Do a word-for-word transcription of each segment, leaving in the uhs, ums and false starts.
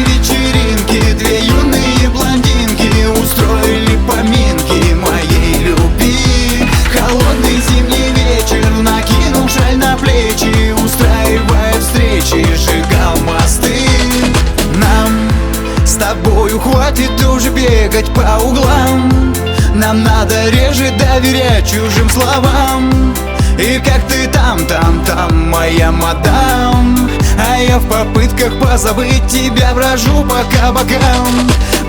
вечеринке две юные блондинки устроили поминки моей любви. Холодный зимний вечер накинул шаль на плечи, устраивая встречи, сжигал мосты. Нам с тобою хватит уже бегать по углам, нам надо реже доверять чужим словам. И как ты там, там, там, моя мадам, а я в попытках позабыть тебя брожу по кабакам.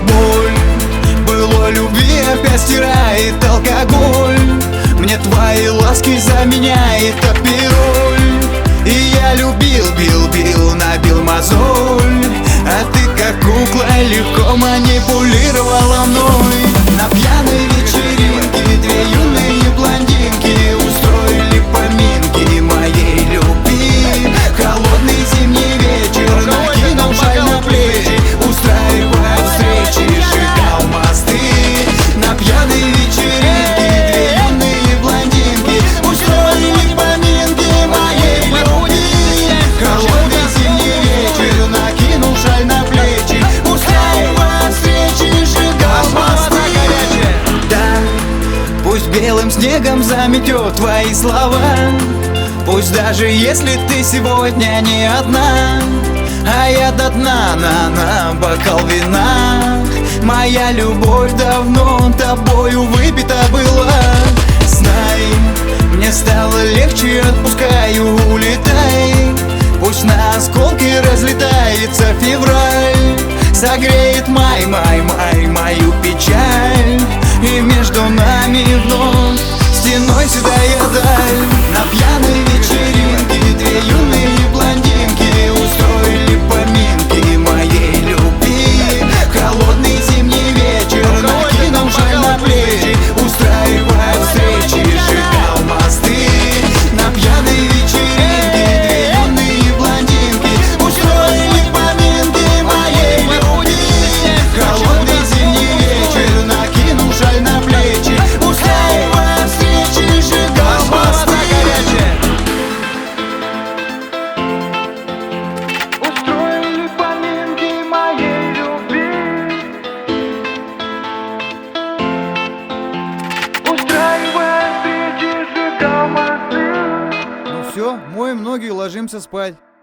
Боль былой любви опять стирает алкоголь, мне твои ласки заменяет апироль. И я любил, бил, бил, набил мозоль, а ты как кукла легко манипулировала мной. На пьяной вечеринке две юные блондинки устроили поминки моей любви. Холодный зимний вечер накинул шаль на плечи, устраивая встречи, сжигал мосты. На пьяной вечеринке две юные блондинки устроили поминки моей любви. Холодный зимний вечер накинул шаль на плечи, устраивая встречи, сжигал мосты. Да, пусть белым снегом заметет твои слова, пусть даже если ты сегодня не одна, а я до дна, на, на бокал вина. Моя любовь давно тобою выпита была. Знай, мне стало легче, отпускаю, улетай. Пусть на осколки разлетается февраль, согреет май, май, май, мою печаль. И между нами вновь стеной седая даль. На пьяной вечеринке две юные блондинки устроили поминки моей любви. Холодный зимний вечер накинул шаль на плечи, устраивая встречи, сжигал мосты. На пьяной вечеринке две юные блондинки устроили поминки моей любви. Холодный зимний вечер накинул шаль на плечи, устраивая встречи, сжигал мосты. Устроили поминки моей любви, устраивая встречи, сжигал мосты. Ну все, моем ноги и ложимся спать.